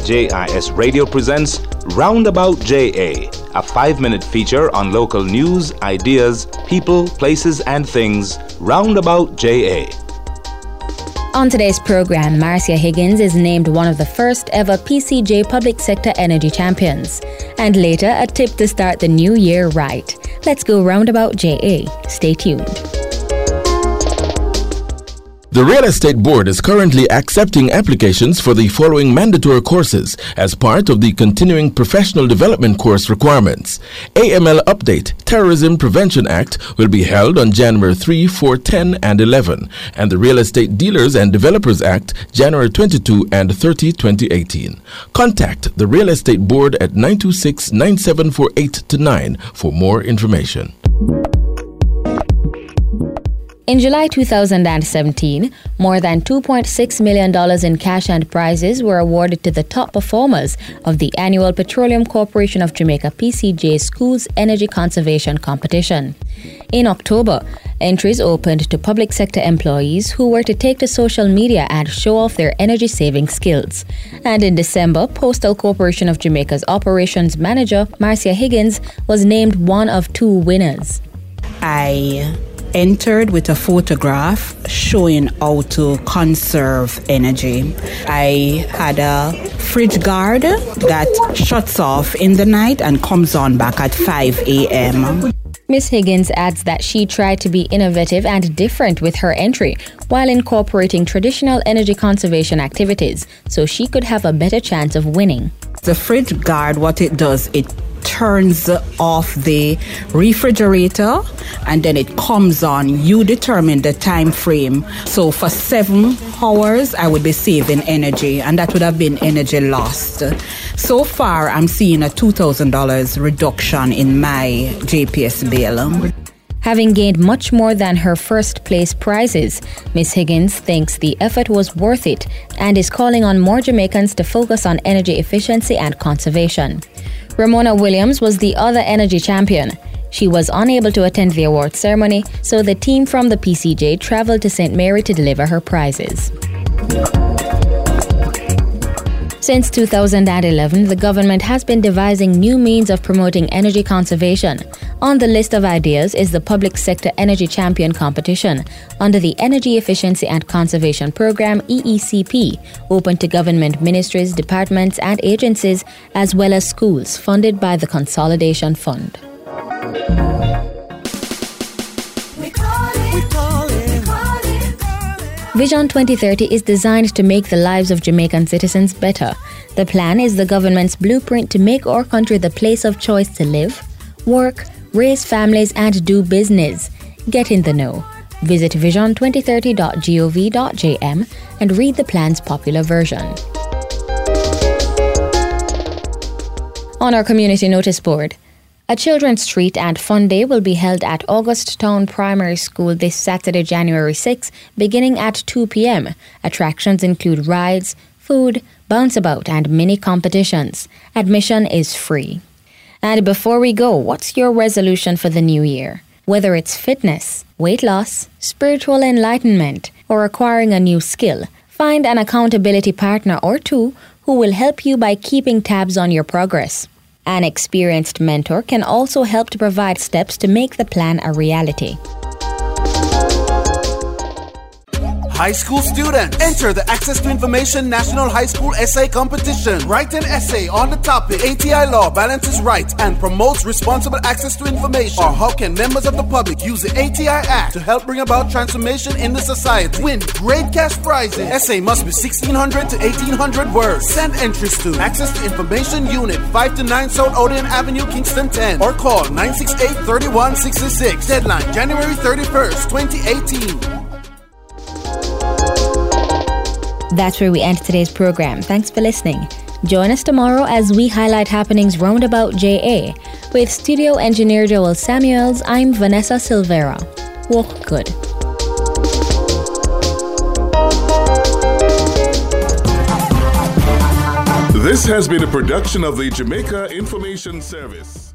JIS Radio presents Roundabout JA, a 5-minute feature on local news, ideas, people, places, and things. Roundabout JA. On today's program, Marcia Higgins is named one of the first ever PCJ Public Sector Energy Champions. And later, a tip to start the new year right. Let's go Roundabout JA. Stay tuned. The Real Estate Board is currently accepting applications for the following mandatory courses as part of the continuing professional development course requirements. AML Update Terrorism Prevention Act will be held on January 3, 4, 10, and 11, and the Real Estate Dealers and Developers Act January 22 and 30, 2018. Contact the Real Estate Board at 926-9748-9 for more information. In July 2017, more than $2.6 million in cash and prizes were awarded to the top performers of the annual Petroleum Corporation of Jamaica PCJ Schools Energy Conservation Competition. In October, entries opened to public sector employees who were to take to social media and show off their energy-saving skills. And in December, Postal Corporation of Jamaica's Operations Manager, Marcia Higgins, was named one of 2 winners. I entered with a photograph showing how to conserve energy. I had a fridge guard that shuts off in the night and comes on back at 5 a.m. Ms. Higgins adds that she tried to be innovative and different with her entry while incorporating traditional energy conservation activities so she could have a better chance of winning. The fridge guard, what it does, it turns off the refrigerator and then it comes on. You determine the time frame. So for 7 hours, I would be saving energy, and that would have been energy lost. So far, I'm seeing a $2,000 reduction in my JPS bill. Having gained much more than her first place prizes, Ms. Higgins thinks the effort was worth it and is calling on more Jamaicans to focus on energy efficiency and conservation. Ramona Williams was the other energy champion. She was unable to attend the award ceremony, so the team from the PCJ traveled to St. Mary to deliver her prizes. Since 2011, the government has been devising new means of promoting energy conservation. On the list of ideas is the Public Sector Energy Champion Competition under the Energy Efficiency and Conservation Program EECP, open to government ministries, departments and agencies, as well as schools, funded by the Consolidation Fund. Vision 2030 is designed to make the lives of Jamaican citizens better. The plan is the government's blueprint to make our country the place of choice to live, work, raise families, and do business. Get in the know. Visit vision2030.gov.jm and read the plan's popular version. On our community notice board, a children's treat and fun day will be held at August Town Primary School this Saturday, January 6, beginning at 2 p.m. Attractions include rides, food, bounce-about, and mini competitions. Admission is free. And before we go, what's your resolution for the new year? Whether it's fitness, weight loss, spiritual enlightenment, or acquiring a new skill, find an accountability partner or 2 who will help you by keeping tabs on your progress. An experienced mentor can also help to provide steps to make the plan a reality. High school students, enter the Access to Information National High School Essay Competition. Write an essay on the topic ATI law balances rights and promotes responsible access to information. Or how can members of the public use the ATI Act to help bring about transformation in the society? Win great cash prizes. Essay must be 1,600 to 1,800 words. Send entries to Access to Information Unit, 5 to 9 South Odeon Avenue, Kingston 10. Or call 968-3166. Deadline January 31st, 2018. That's where we end today's program. Thanks for listening. Join us tomorrow as we highlight happenings roundabout JA. With studio engineer Joel Samuels, I'm Vanessa Silvera. Walk good. This has been a production of the Jamaica Information Service.